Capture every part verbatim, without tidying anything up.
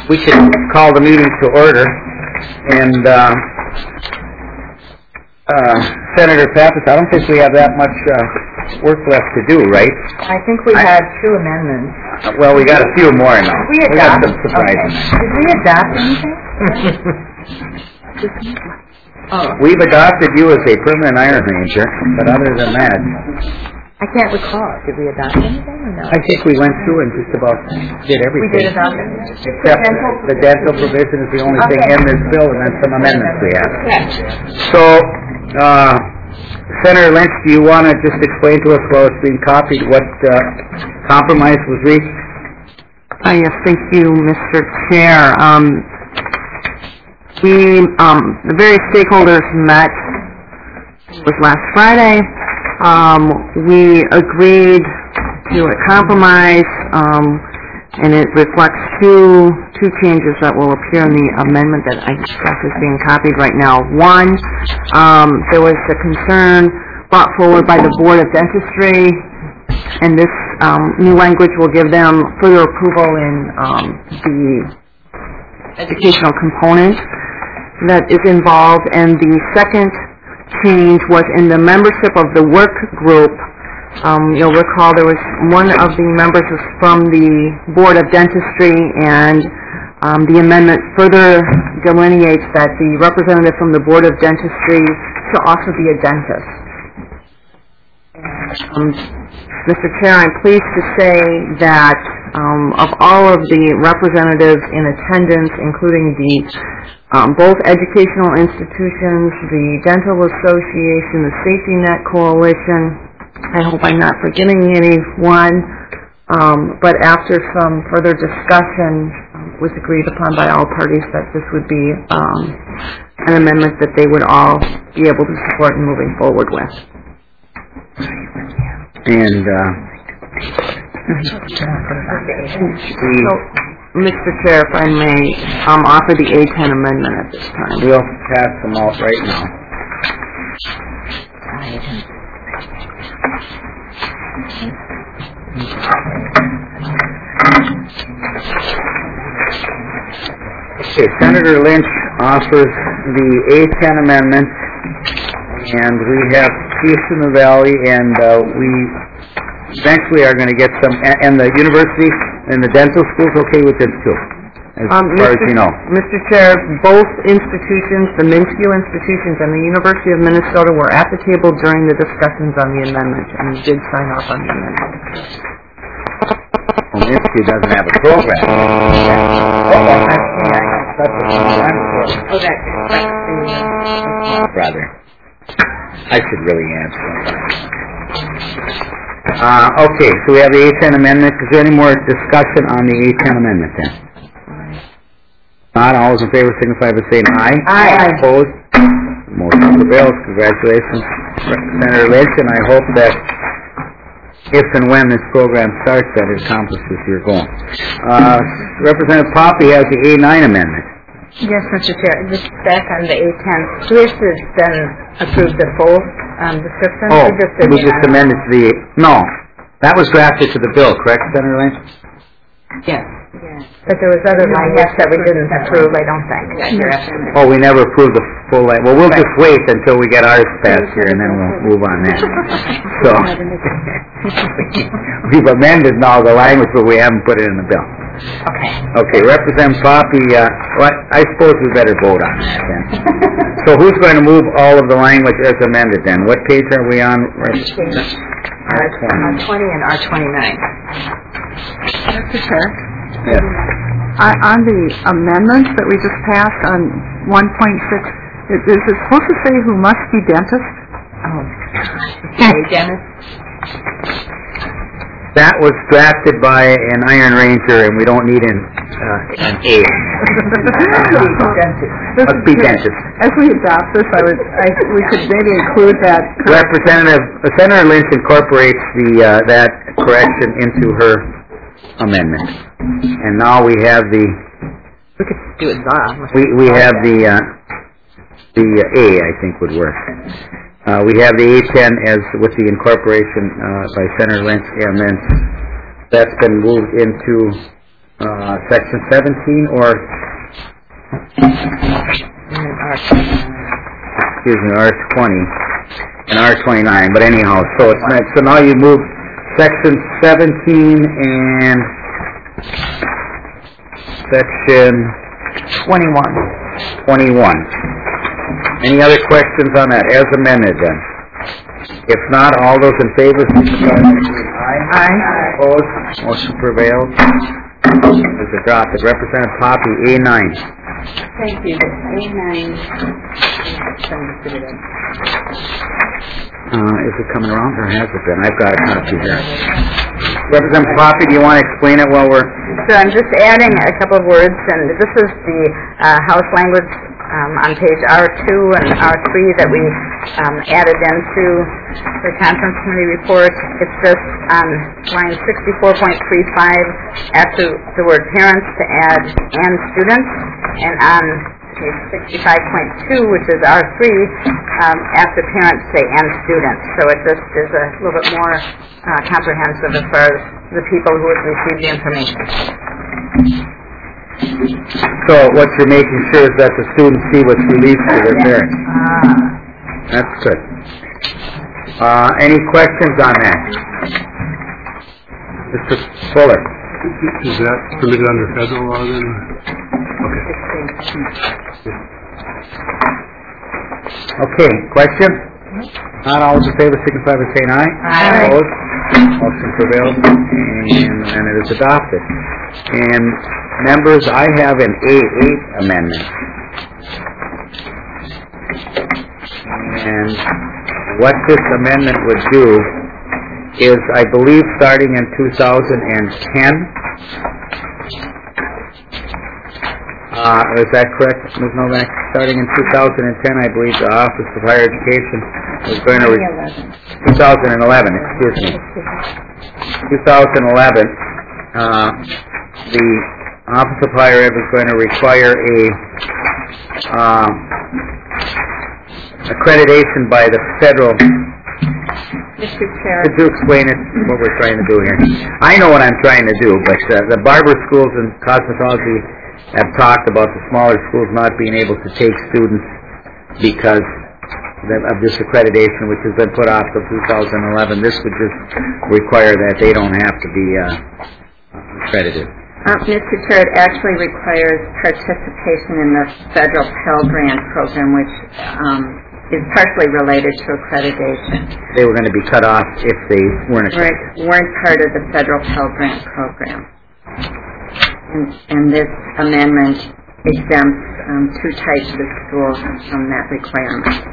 we should call the meeting to order. And uh, uh, Senator Pappas, I don't think we have that much uh, work left to do, right? I think we I, had two amendments. Uh, well, we got a few more now. Did we adopt? We got some surprises. Okay. Did we adopt anything? oh. We've adopted you as a permanent Iron Ranger, but other than that... I can't recall. Did we adopt anything or no? I think we went through and just about did everything. We did adopt it. Except the dental, the dental provision is the only okay. thing in this bill, and then some amendments we have. Okay. So, uh, Senator Lynch, do you want to just explain to us while it's being copied what uh, compromise was reached? Uh, yes, thank you, Mister Chair. Um, we, um, the various stakeholders met, it was last Friday. Um, we agreed to a compromise, um, and it reflects two two changes that will appear in the amendment that I guess is being copied right now. One, um, there was a concern brought forward by the Board of Dentistry, and this um, new language will give them further approval in um, the educational component that is involved. And the second change was in the membership of the work group. Um, you'll recall there was one of the members was from the Board of Dentistry, and um, the amendment further delineates that the representative from the Board of Dentistry shall also be a dentist. Um, Mister Chair, I'm pleased to say that um, of all of the representatives in attendance, including the Um, both educational institutions, the Dental Association, the Safety Net Coalition. I hope I'm not forgetting anyone. Um, but after some further discussion, um, it was agreed upon by all parties that this would be um, an amendment that they would all be able to support in moving forward with. And uh, so, Mister Chair, if I may um, offer the A ten amendment at this time. We'll pass them out right now. Okay, Senator Lynch offers the A ten amendment, and we have Peace in the Valley, and uh, we eventually are going to get some, and, and the university and the dental school's okay with this too, as um, far Mister as you know. Mister Chair, both institutions, the Minsky institutions and the University of Minnesota, were at the table during the discussions on the amendment and did sign off on the amendment. Well, Minsky doesn't have a program. Oh, well, that's, yeah, that's what oh, that's oh, brother. I should really answer that. Uh, okay, so we have the A ten amendment. Is there any more discussion on the A ten amendment then? Not all those in favor signify by saying aye. Aye. Opposed? Motion prevails. Congratulations, Senator Lynch, and I hope that if and when this program starts, that it accomplishes your goal. Uh, Representative Poppy has the A nine amendment. Yes, Mister Chair. Just back on the A ten. Do we have to then approve the full um, description? Oh, we just, we just amended the... No, that was drafted to the bill, correct, Senator Lynch? Yes. Yeah. But there was other language that we didn't approve, I don't think. Yeah, oh, we never approved the full language. Well, we'll right. just wait until we get ours passed here, and then we'll move on that. So, we've amended all the language, but we haven't put it in the bill. Okay. Okay, Representative Poppy, uh, well, I suppose we better vote on that then. So who's going to move all of the language as amended then? What page are we on? R twenty and R twenty-nine. Mister Chair? Yes. Uh, on the amendments that we just passed on one point six, is it supposed to say who must be dentist? Oh, okay, dentist. That was drafted by an Iron Ranger, and we don't need an, uh, an A. Must be dentist. As we adopt this, I would, I, we could maybe include that. Representative uh, Senator Lynch incorporates the uh, that correction into her amendment, and now we have the. We could do it the. We we have the uh, the A, I think would work. Uh, we have the A ten as with the incorporation uh, by Senator Lynch, and then that's been moved into uh, section seventeen, or, excuse me, R twenty and R twenty-nine, but anyhow, so it's not, so now you move section seventeen and section Twenty-one. twenty-one. Any other questions on that, as amended then? If not, all those in favor, signify by saying aye. Aye. Opposed? Motion prevails. Is adopted. Representative Poppy, A nine. Thank you. A nine. Uh, is it coming around, or has it been? I've got a copy here. Representative Poppy, do you want to explain it while we're... So I'm just adding a couple of words, and this is the uh, House language um, on page R two and R three that we um, added into the conference committee report. It's just on line sixty-four point three five after the word parents to add and students, and on page sixty-five point two, which is R three, um, after parents say and students. So it just is a little bit more uh, comprehensive as far as the people who would receive the information. So what you're making sure is that the students see what's released to their parents. Ah. That's good. Uh, any questions on that? Mister Fuller. Is that permitted under federal law then? Okay, question? Not all those in favor signify by saying aye. Aye. Opposed? Motion prevails, and, and it is adopted. And members, I have an A eight amendment. And what this amendment would do is, I believe, starting in two thousand ten, Uh, is that correct, Miz Novak? Starting in two thousand ten, I believe the Office of Higher Education was going to... Re- twenty eleven, excuse me. twenty eleven, uh, the Office of Higher Ed was going to require a uh, accreditation by the federal... Mister Chair. Could you explain it, what we're trying to do here? I know what I'm trying to do, but uh, the barber schools and cosmetology have talked about the smaller schools not being able to take students because of this accreditation, which has been put off till two thousand eleven. This would just require that they don't have to be uh, accredited. Uh, Mister Chair, it actually requires participation in the federal Pell Grant program, which um, is partially related to accreditation. They were going to be cut off if they weren't accredited. Weren't, weren't part of the federal Pell Grant program. And, and this amendment exempts um, two types of schools from that requirement.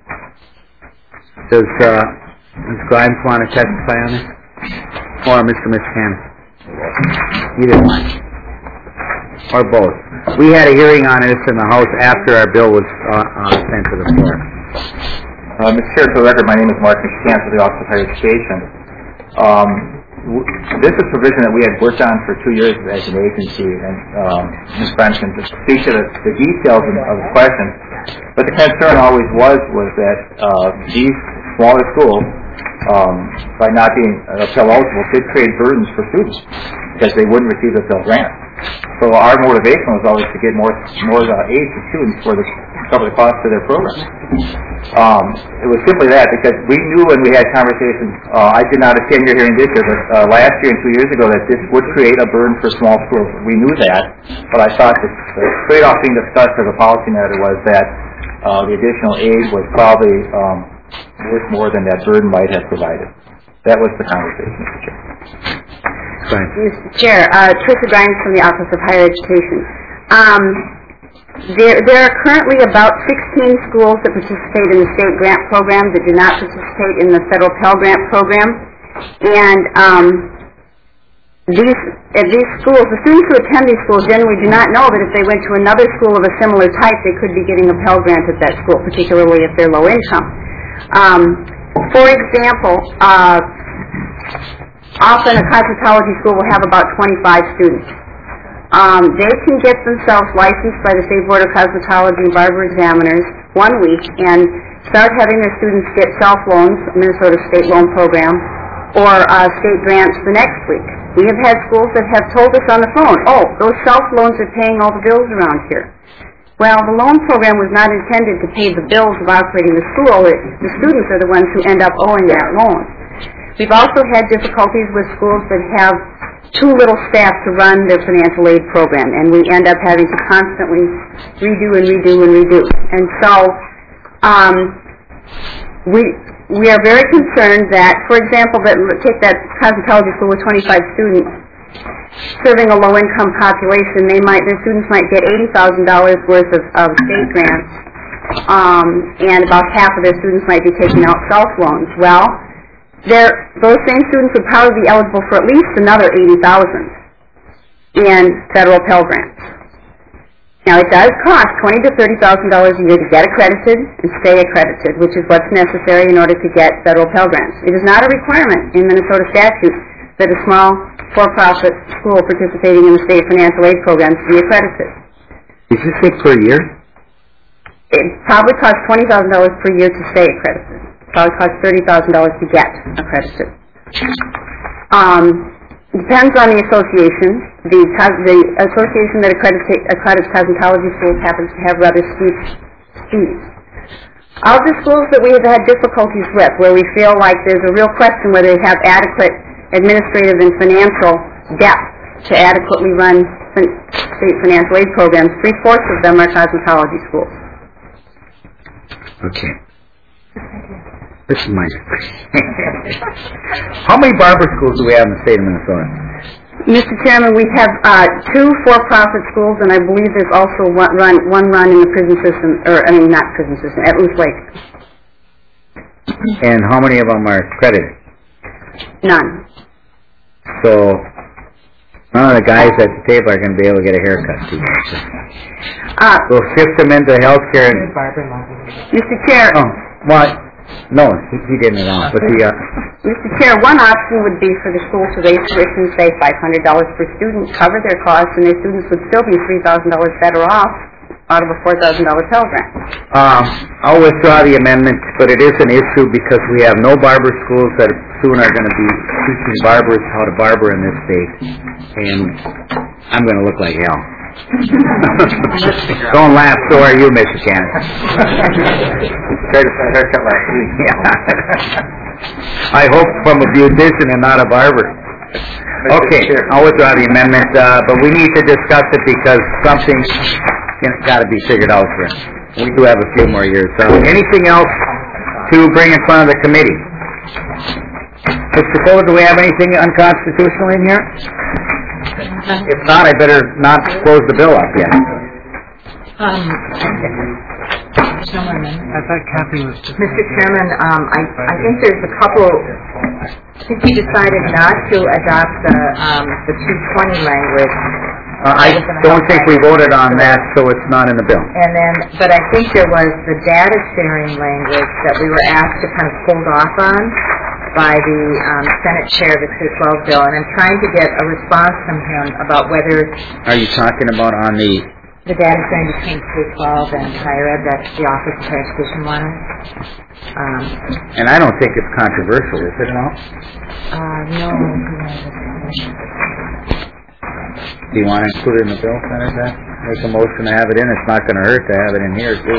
Does uh, Miz Grimes want to testify on this? Or Mister Miscanic? Either one. Or both. We had a hearing on this in the House after our bill was uh, uh, sent to the floor. Uh, Mister Chair, for the record, my name is Mark McCann with the Office of Higher Education. Um, This is a provision that we had worked on for two years as an agency, and um, Miz Grimes can just speak to the, the details of, of the question. But the concern always was was that uh, these smaller schools, um, by not being uh, Pell eligible, did create burdens for students because they wouldn't receive the Pell Grant. So our motivation was always to get more more uh, aid to students for the cover the cost of their program. Um, it was simply that, because we knew when we had conversations, uh, I did not attend your hearing this year, but uh, last year and two years ago, that this would create a burden for small schools. We knew that, but I thought that the trade-off being discussed as a policy matter was that uh, the additional aid was probably um, worth more than that burden might have provided. That was the conversation, Mister Chair. Mister Chair, uh, Tricia Grimes from the Office of Higher Education. Um, There, there are currently about sixteen schools that participate in the state grant program that do not participate in the federal Pell Grant program. And um, these, at these schools, the students who attend these schools generally do not know that if they went to another school of a similar type, they could be getting a Pell Grant at that school, particularly if they're low income. Um, for example, uh, often a cosmetology school will have about twenty-five students. Um, they can get themselves licensed by the State Board of Cosmetology and Barber Examiners one week and start having their students get self-loans, Minnesota State Loan Program, or uh, state grants the next week. We have had schools that have told us on the phone, oh, those self loans are paying all the bills around here. Well, the loan program was not intended to pay the bills of operating the school. It, the students are the ones who end up owing that loan. We've also had difficulties with schools that have too little staff to run their financial aid program, and we end up having to constantly redo and redo and redo. And so um, we we are very concerned that, for example, that take that cosmetology school with twenty-five students serving a low-income population. They might their students might get eighty thousand dollars worth of, of state grants, um, and about half of their students might be taking out self loans. Well, There, those same students would probably be eligible for at least another eighty thousand dollars in federal Pell Grants. Now, it does cost twenty thousand to thirty thousand dollars a year to get accredited and stay accredited, which is what's necessary in order to get federal Pell Grants. It is not a requirement in Minnesota statute that a small for-profit school participating in the state financial aid programs be accredited. Is this it per year? It probably costs twenty thousand dollars per year to stay accredited. Probably costs thirty thousand dollars to get accredited. Um, depends on the association. The, the association that accredits, accredits cosmetology schools happens to have rather steep fees. Of the schools that we have had difficulties with, where we feel like there's a real question whether they have adequate administrative and financial depth to adequately run state financial aid programs, three-fourths of them are cosmetology schools. Okay. This is mine. How many barber schools do we have in the state of Minnesota? Mister Chairman, we have uh, two for-profit schools, and I believe there's also one run, one run in the prison system, or I mean, not prison system, at Loose Lake. And how many of them are accredited? None. So, none of the guys at the table are going to be able to get a haircut. Uh, we'll shift them into health care. And, Mister Chair. Oh, what? No, he, he didn't at all. But the, uh, Mister Chair, one option would be for the school to raise tuition, say five hundred dollars per student, cover their costs, and their students would still be three thousand dollars better off out of a four thousand dollars Pell Grant. Um, I'll withdraw the amendment, but it is an issue because we have no barber schools that soon are going to be teaching barbers how to barber in this state, and I'm going to look like hell. Don't laugh, so are you, Mister Cannon. Haircut last week. I hope from a beautician and not a barber. Okay, I'll withdraw the amendment, uh, but we need to discuss it because something's got to be figured out for us. We do have a few more years. So, anything else to bring in front of the committee? Mister Fuller, do we have anything unconstitutional in here? If not, I better not close the bill up yet. Um, I thought Kathy was just... Mister Chairman, um, I, I think there's a couple, I think we decided not to adopt the, um, the two twenty language. Uh, I don't think we voted on that, so it's not in the bill. And then, but I think there was the data sharing language that we were asked to kind of hold off on by the um, Senate Chair of the K twelve bill, and I'm trying to get a response from him about whether... Are you talking about on the... The data sharing between K twelve and higher ed that the Office of Higher Education wanted? Um, and I don't think it's controversial, is it at all? Uh, no. Do you want to include it in the bill, Senator? Make a motion to have it in. It's not going to hurt to have it in here, too.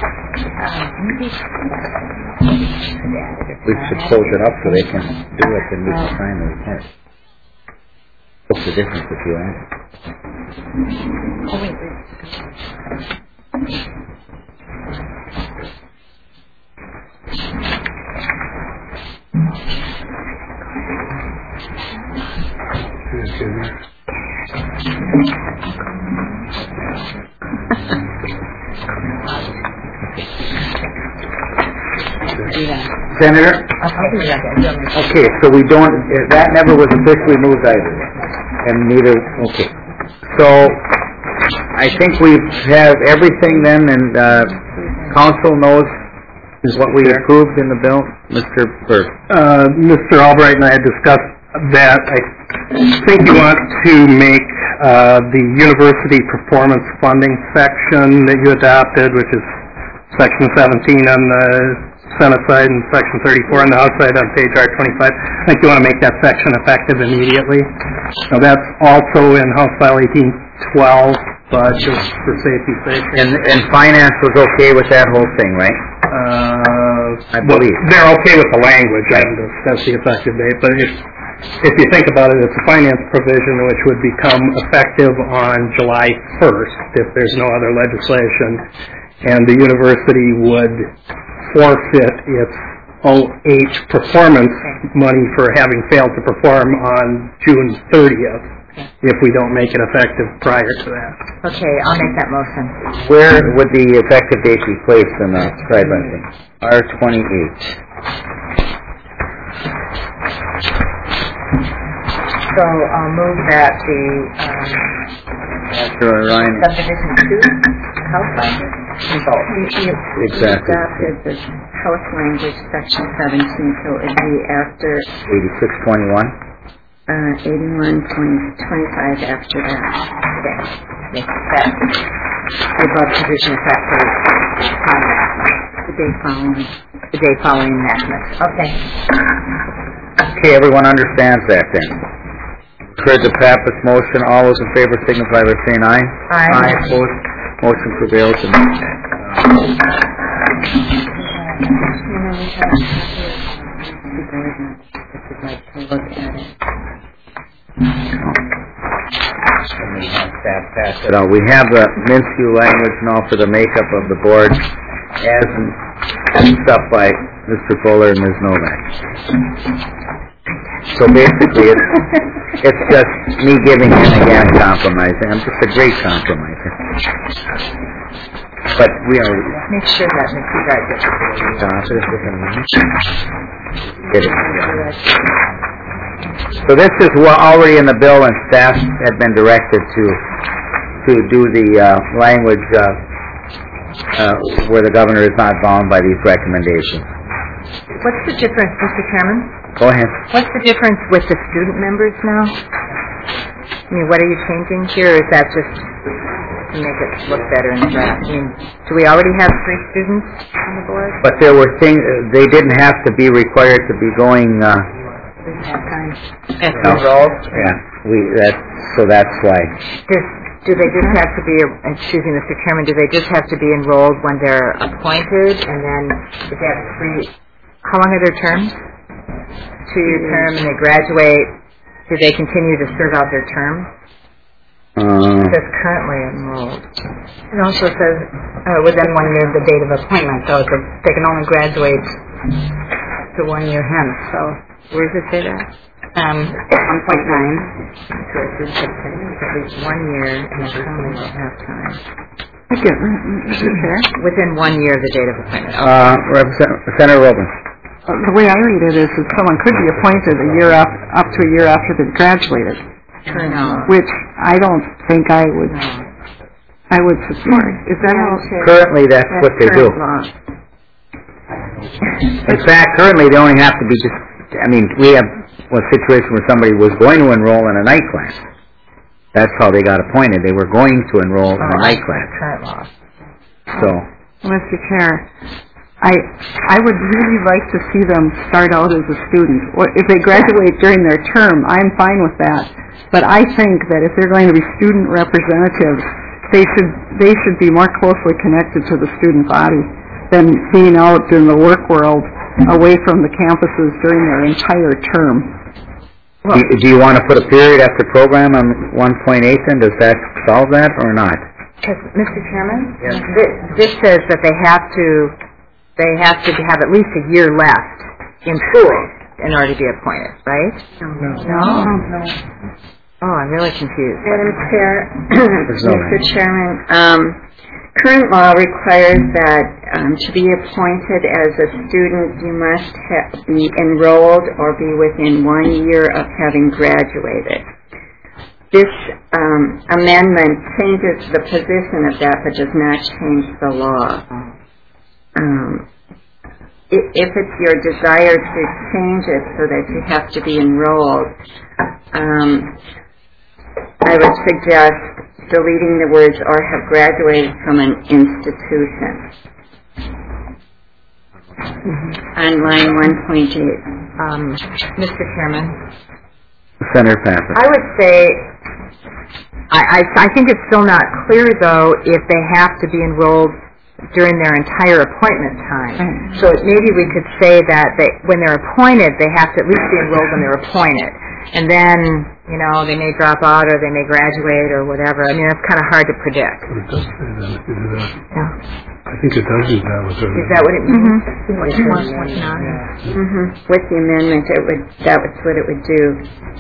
We should close it up so they can do it and we can sign the report. What's the difference if you ask? Oh, wait, Senator? Okay, so we don't, that never was officially moved either. And neither, okay. So, I think we have everything then, and uh, council knows what we approved in the bill. Mister Burke. Uh, Mister Albright and I had discussed that. I think you want to make uh, the university performance funding section that you adopted, which is section seventeen on the Senate side and Section thirty-four on the House side on page R twenty-five. I think you want to make that section effective immediately. Now, that's also in House File eighteen twelve, but just for safety's sake. And, and finance was okay with that whole thing, right? Uh, I believe. Well, they're okay with the language, right. And that's the effective date, but if, if you think about it, it's a finance provision which would become effective on July first if there's no other legislation, and the university would forfeit its O H performance money for having failed to perform on June thirtieth if we don't make it effective prior to that. Okay, I'll make that motion. Where would the effective date be placed in the guideline thing? R twenty-eight. So I'll move that the um, After Ryan. subdivision two, house language. Exactly. Adopted the house language section seventeen, so it'd be after eighty-six twenty-one. uh, eighty-one twenty-five after that. Okay. Make that the above provision effective upon the day following the day following enactment. Okay. Okay, everyone understands that then. Heard the Pappas motion. All those in favor signify by saying aye. Aye. Aye. Opposed. Motion prevails. And That pass it out. We have the Minsky language now for the makeup of the board, as stuff by Mister Fuller and Miz Novak. So basically, it's, it's just me giving in again, compromising. I'm just a great compromiser. But we are. Make sure that Mister Guy gets it. Get it. So this is wa- already in the bill, and staff had been directed to to do the uh, language uh, uh, where the governor is not bound by these recommendations. What's the difference, Mister Chairman? Go ahead. What's the difference with the student members now? I mean, what are you changing here, or is that just to make it look better in the draft? I mean, do we already have three students on the board? But there were things, they didn't have to be required to be going, uh, Half-time. As No. enrolled? yeah, we, that, so that's why. Does, do they just have to be, excuse me, Mister Chairman, do they just have to be enrolled when they're appointed, and then if they have three, how long are their terms? Two-year term, and they graduate, do they continue to serve out their term? Uh, It says currently enrolled. It also says uh, within one year of the date of appointment, so it's a, they can only graduate to one year hence. So where does it say that? Um, one point nine. So it's at least one year and it's only at half time. Okay, Mister Chair. Within one year of the date of appointment. uh, Representative, Senator Robin. Uh, The way I read it is that someone could be appointed a year up, up to a year after they've graduated, No. which I don't think I would, I would support. Is that how? Currently, that's what they do. Current law. In fact, currently, they only have to be just, I mean, we have a situation where somebody was going to enroll in a night class. That's how they got appointed. They were going to enroll in a night class. Current law. So, Mister Chair, I, I would really like to see them start out as a student. Or if they graduate during their term, I'm fine with that. But I think that if they're going to be student representatives, they should, they should be more closely connected to the student body than being out in the work world away from the campuses during their entire term. do you- do you want to put a period after program on one point eight then? Does that solve that or not? Because, Mister Chairman, thi- this says that they have to, they have to have at least a year left in school in order to be appointed, right? No. No? Oh, I'm really confused. Madam Chair, There's no Mister way. Chairman, um, current law requires that um, to be appointed as a student, you must ha- be enrolled or be within one year of having graduated. This um, amendment changes the position of that, but does not change the law. Um, i- if it's your desire to change it so that you have to be enrolled, um, I would suggest deleting the words "or have graduated from an institution." on line one point eight. Um, Mister Chairman, Senator Pappas. I would say, I, I, I think it's still not clear, though, if they have to be enrolled during their entire appointment time. So maybe we could say that they, when they're appointed, they have to at least be enrolled when they're appointed. And then, you know, they may drop out or they may graduate or whatever. I mean, it's kind of hard to predict. It does say that if you do that. Yeah. I think it does do that with Is that what it means? Mm-hmm. With the amendment, it would, that was what it would do.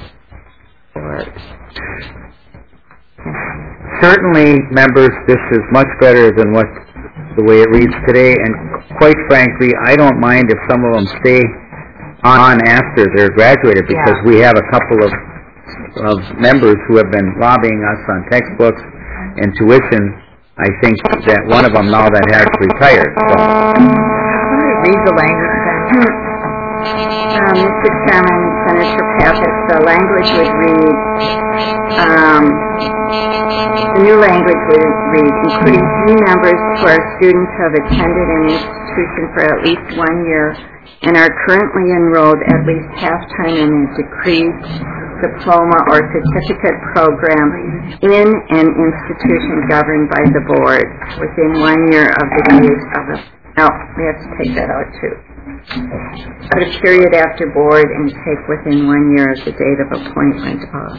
Certainly, members, this is much better than what the way it reads today, and quite frankly, I don't mind if some of them stay on after they're graduated, because Yeah. we have a couple of of members who have been lobbying us on textbooks and tuition. I think that one of them now that has retired. So. Read the language then. Um, Mister Chairman, Senator Pappas, the language would read, um, the new language would read, including three members who are students who have attended an institution for at least one year and are currently enrolled at least half-time in a degree, diploma, or certificate program in an institution governed by the board within one year of the date of the... No, we have to take that out, too. Put a period after board and take within one year of the date of appointment of...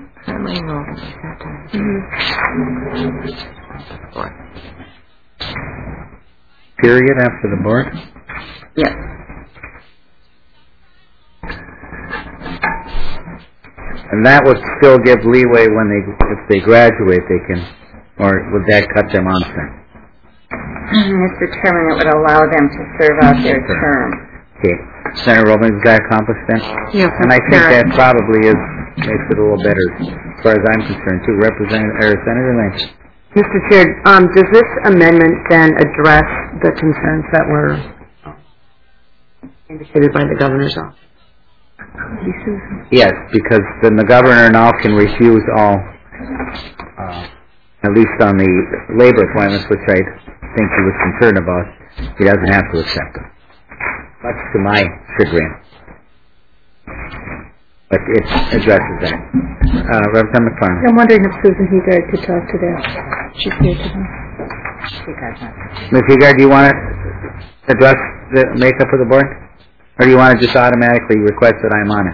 Period after the board? Yes. And that would still give leeway when they, if they graduate, they can, or would that cut them off then? Mister Chairman, it would allow them to serve out their term. Okay. Senator Roman, does that accomplish that? Yes, And I think Chair. that probably is, makes it a little better as far as I'm concerned too. Representative, or Senator Lynch. Mister Chair, um, does this amendment then address the concerns that were indicated by the governor's office? Yes, because then the governor now can refuse all, uh, at least on the labor appointments, which I think he was concerned about. He doesn't have to accept them, much to my chagrin. But it addresses that. Uh, Representative McFarland. I'm wondering if Susan Hegard could talk to that. She's here today. Miz Hegard, do you want to address the makeup of the board? Or do you want to just automatically request that I'm on it?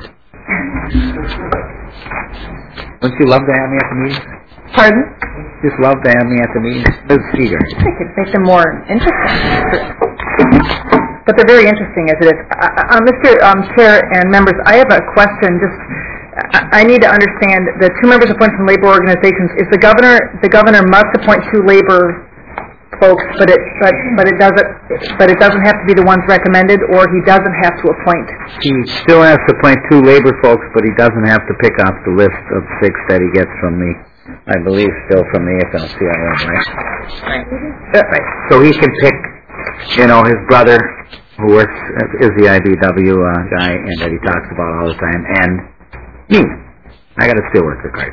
Don't you love to have me at the meetings? Pardon? Just love to have me at the meetings. Miz Hegard. I think it makes them more interesting. But they're very interesting as it is. Uh, uh, Mister Um, Chair and members, I have a question. Just, I, I need to understand the two members appointed from labor organizations. Is the governor the governor must appoint two labor folks, but it but, but it doesn't but it doesn't have to be the ones recommended, or he doesn't have to appoint. He still has to appoint two labor folks, but he doesn't have to pick off the list of six that he gets from the, I believe, still from the A F L C I O, right? Right. Uh, right. So he can pick, you know, his brother, who works, is the I B W uh, guy, and that he talks about all the time, and me. I got a steelworker card.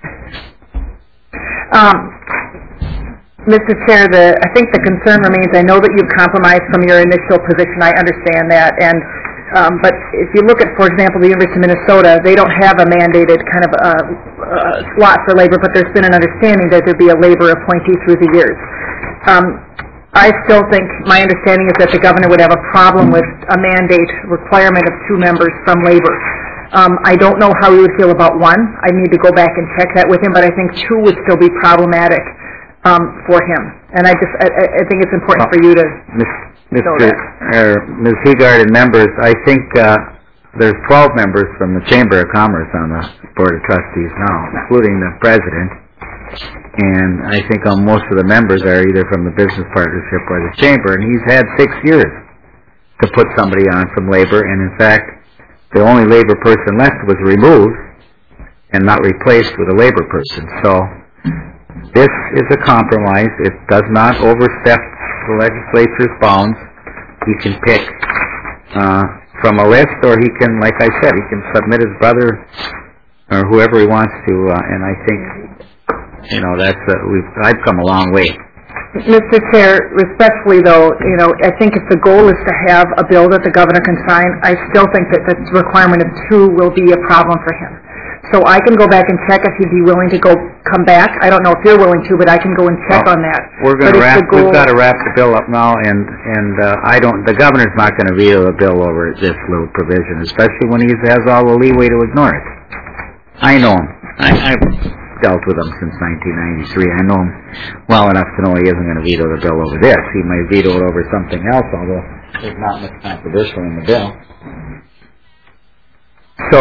Um, Mister Chair, the, I think the concern remains, I know that you've compromised from your initial position, I understand that, and um, but if you look at, for example, the University of Minnesota, they don't have a mandated kind of uh, uh, slot for labor, but there's been an understanding that there'd be a labor appointee through the years. Um, I still think, my understanding is that the governor would have a problem with a mandate requirement of two members from labor. Um, I don't know how he would feel about one. I need to go back and check that with him, but I think two would still be problematic um, for him. And I just, I, I think it's important for you to Miz know Mister that. Er, Miz Hegard and members, I think uh, there's twelve members from the Chamber of Commerce on the Board of Trustees now, including the president. And I think uh, most of the members are either from the business partnership or the chamber, and he's had six years to put somebody on from labor, and in fact, the only labor person left was removed and not replaced with a labor person. So this is a compromise. It does not overstep the legislature's bounds. He can pick uh, from a list, or he can, like I said, he can submit his brother or whoever he wants to, uh, and I think, you know, that's uh, we've I've come a long way Mister Chair, respectfully though, you know, I think if the goal is to have a bill that the governor can sign, I still think that the requirement of two will be a problem for him. So I can go back and check if he'd be willing to go, come back. I don't know if you're willing to, but I can go and check Well, on that. We're going to But if wrap, the goal- we've got to wrap the bill up now, and, and uh, I don't, the governor's not going to veto the bill over this little provision, especially when he has all the leeway to ignore it. I know him. I, I've dealt with him since nineteen ninety-three. I know him well enough to know he isn't going to veto the bill over this. He might veto it over something else, although there's not much controversial in the bill. So,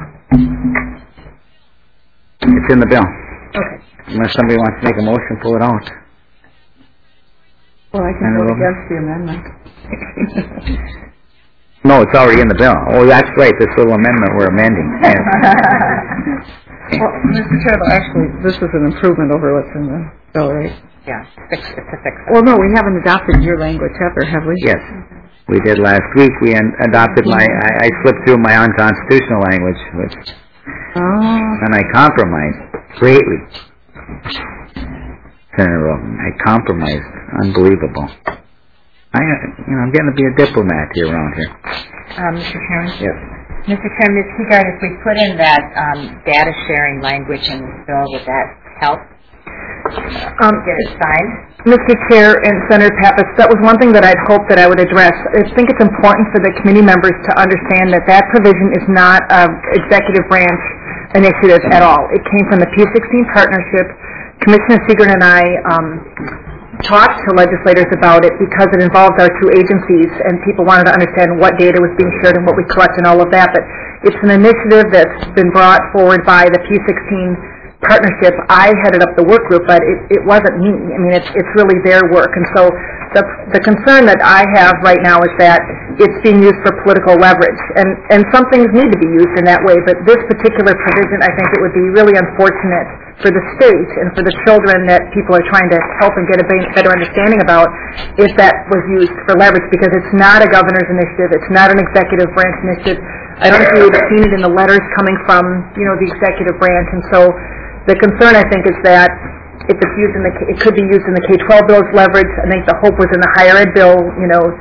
it's in the bill. Okay. Unless somebody wants to make a motion, pull it out. Well, I can And vote we'll- against the amendment. No, it's already in the bill. Oh, that's right, this little amendment we're amending. And- Well, Mister Chair, though, actually, this is an improvement over what's in the bill, right? Yeah, fix, it's a fix. Well, no, we haven't adopted your language ever, have we? Yes, we did last week. We an- adopted my, I, I slipped through my unconstitutional language, which, Oh, and I compromised greatly. Senator Rogan, I compromised. Unbelievable. I, you know, I'm getting to be a diplomat here around here. Um, Mister Chairman? Yes. Mister Chairman, Miz Seagard, if we put in that um, data sharing language in this bill, would that help um, get it signed? Mister Chair and Senator Pappas, that was one thing that I'd hoped that I would address. I think it's important for the committee members to understand that that provision is not an executive branch initiative at all. It came from the P sixteen partnership. Commissioner Seegert and I um, talked to legislators about it because it involved our two agencies, and people wanted to understand what data was being shared and what we collect and all of that. But it's an initiative that's been brought forward by the P sixteen partnership. I headed up the work group, but it, it wasn't me. I mean, it's it's really their work. And so the the concern that I have right now is that it's being used for political leverage. And, and some things need to be used in that way, but this particular provision, I think it would be really unfortunate for the state and for the children that people are trying to help and get a better understanding about if that was used for leverage, because it's not a governor's initiative, it's not an executive branch initiative. I don't think we would have seen it in the letters coming from, you know, the executive branch. And so the concern, I think, is that if it's used in the, it could be used in the K twelve bill as leverage. I think the hope was in the higher ed bill, you know,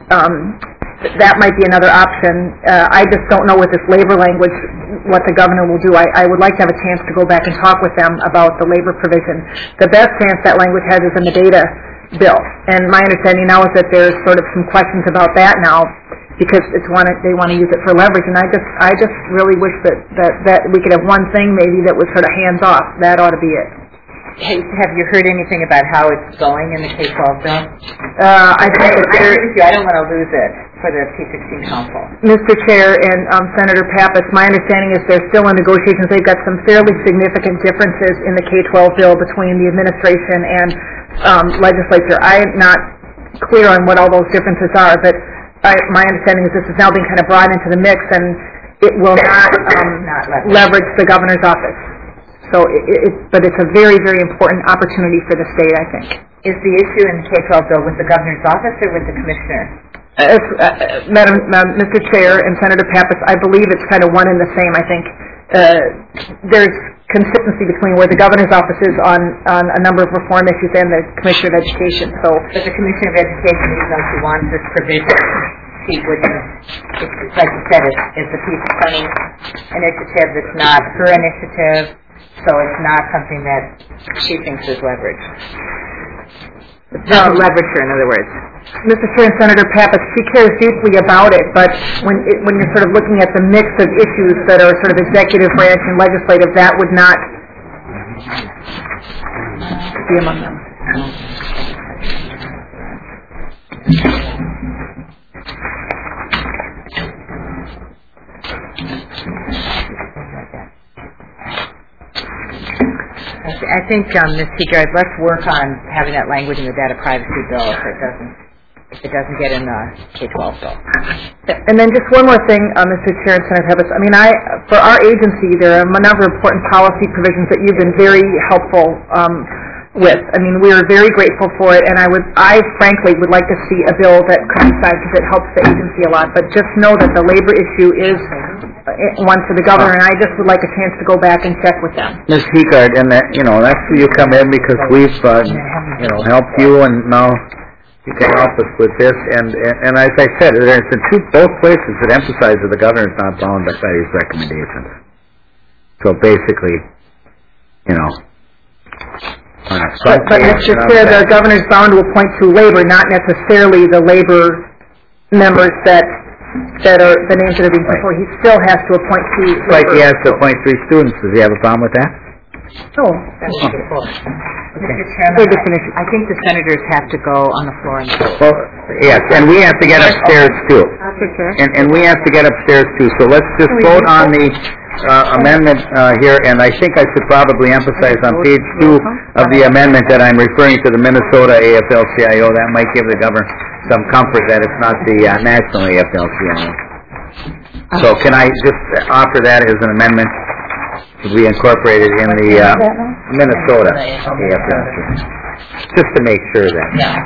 um, that might be another option. Uh, I just don't know with this labor language what the governor will do. I, I would like to have a chance to go back and talk with them about the labor provision. The best chance that language has is in the data bill. And my understanding now is that there's sort of some questions about that now because it's one, they want to use it for leverage. And I just I just really wish that, that, that we could have one thing maybe that was sort of hands off. That ought to be it. Hey, have you heard anything about how it's going in the K twelve bill? Uh, I think that I there, agree with you. I don't want to lose it for the P sixteen council. Mister Chair and um, Senator Pappas, my understanding is they're still in negotiations. They've got some fairly significant differences in the K twelve bill between the administration and um, legislature. I'm not clear on what all those differences are, but I, my understanding is this is now being kind of brought into the mix, and it will not, um, Not leverage. leverage the governor's office. So, it, it, but it's a very, very important opportunity for the state, I think. Is the issue in the K twelve bill with the governor's office or with the commissioner? Uh, it's, uh, Madam, uh, Mister Chair and Senator Pappas, I believe it's kind of one and the same. I think uh, there's consistency between where the governor's office is on, on a number of reform issues and the Commissioner of Education. So, But the commissioner of education, even though she wants this provision, she wouldn't, it's, it's like you said, it's, it's a piece of funding initiative that's not her initiative, so it's not something that she thinks is leverage. It's not a leverage, in other words. Mister Chair and Senator Pappas, she cares deeply about it, but when it, when you're sort of looking at the mix of issues that are sort of executive branch and legislative, that would not be among them. I th- I think, um, Miz Seagard, let's work on having that language in the data privacy bill if it doesn't, if it doesn't get in the K twelve bill. And then just one more thing, uh, Mister Chair and Senator Pappas. I mean, I, for our agency, there are a number of important policy provisions that you've been very helpful um, with. I mean, we are very grateful for it, and I would, I frankly would like to see a bill that could be signed because it helps the agency a lot. But just know that the labor issue is uh, one for the governor, and I just would like a chance to go back and check with them. Miz Heegard, and that, you know, that's where you come in because we've, uh, you know, helped you and now you can help us with this. And, and, and as I said, there's in two, both places that emphasize that the governor's not bound by these recommendations. So basically, you know. on a But, front but page, Mister not Chair, the back. governor's bound to appoint through labor, not necessarily the labor members that, that are, the names that are being put forward. He still has to appoint through It's like labor. he has to appoint three students. Does he have a problem with that? No. Mister Hey, the Chairman, I think the senators have to go on the floor and vote. Well, yes, and we have to get upstairs too. And, and we have to get upstairs too. So let's just vote on the uh, amendment uh, here, and I think I should probably emphasize on page two of the amendment that I'm referring to the Minnesota A F L C I O. That might give the governor some comfort that it's not the uh, national A F L C I O. So can I just offer that as an amendment to be incorporated in the uh, Minnesota A F L C I O? Just to make sure that.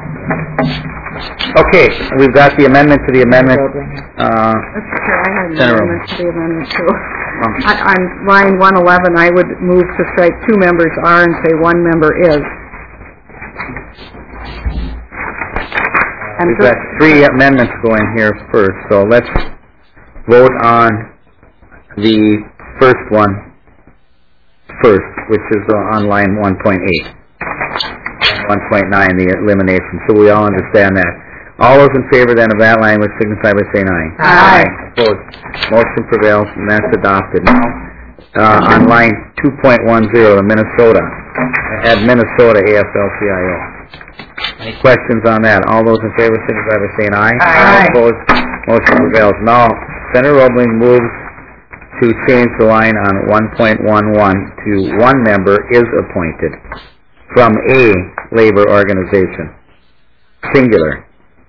Okay, we've got the amendment to the amendment. Uh, Mister Chair, I had an Senator amendment to the amendment too. On, on line one eleven, I would move to strike two members are and say one member is. And We've got three amendments going here first, so let's vote on the first one first, which is uh, on line one point eight. one point nine, the elimination, so we all understand that. All those in favor then of that language signify by saying aye. Aye. Opposed? Motion prevails, and that's adopted. Now, uh, on line two point ten, the Minnesota, add Minnesota A F L C I O. Any questions on that? All those in favor signify by saying aye. Aye. Opposed? Motion prevails. Now, Senator Roebling moves to change the line on one point eleven to one member is appointed from a labor organization. Singular.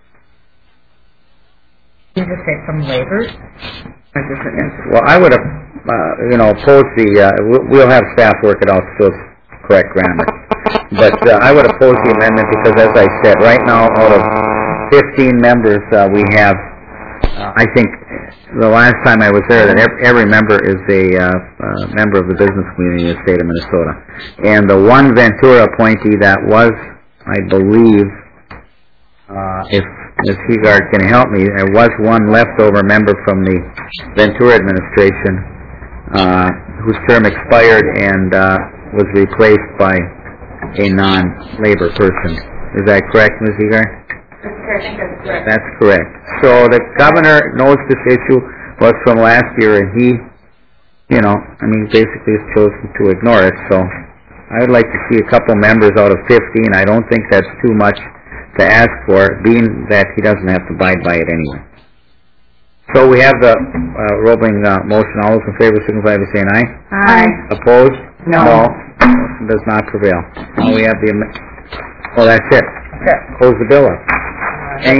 You just say from labor? Well, I would have, uh, you know, opposed the, uh, we'll- we'll have staff work it out so it's correct grammar. But uh, I would oppose the amendment because, as I said, right now, out of fifteen members, uh, we have, uh, I think, the last time I was there, that every, every member is a uh, uh, member of the business community in the state of Minnesota. And the one Ventura appointee that was, I believe, uh, if Miz Heegard can help me, there was one leftover member from the Ventura administration uh, whose term expired and uh, was replaced by a non-labor person. Is that correct, Miz Heegard? That's correct. So the governor knows this issue was from last year, and he, you know, I mean, basically has chosen to ignore it. So I would like to see a couple members out of fifteen. I don't think that's too much to ask for, being that he doesn't have to abide by it anyway. So we have the uh, Roebling uh, motion. All those in favor signify by saying aye. Aye. Opposed? No. Motion does not prevail. Now we have the, am- oh, that's it. Sure. Close the bill up. Any,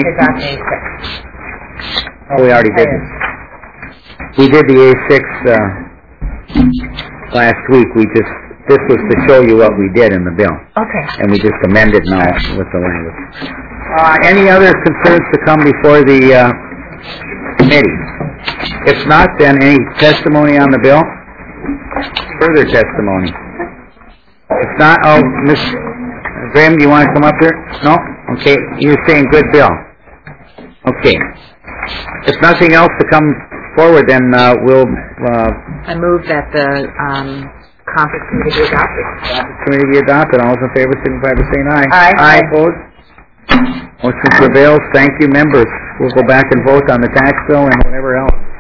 oh, we already did this. We did the A six uh, last week. We just, this was to show you what we did in the bill. Okay. And we just amended now with the language. Uh, any other concerns to come before the uh, committee? If not, then any testimony on the bill? Further testimony? If not, oh, Miz Graham, do you want to come up here? No? Okay, you're saying good bill. Okay. If nothing else to come forward, then uh, we'll... Uh, I move that the um, conference committee be adopted. committee be adopted. All those in favor signify by saying aye. Aye. Aye, opposed? Motion prevails. Thank you, members. We'll go back and vote on the tax bill and whatever else.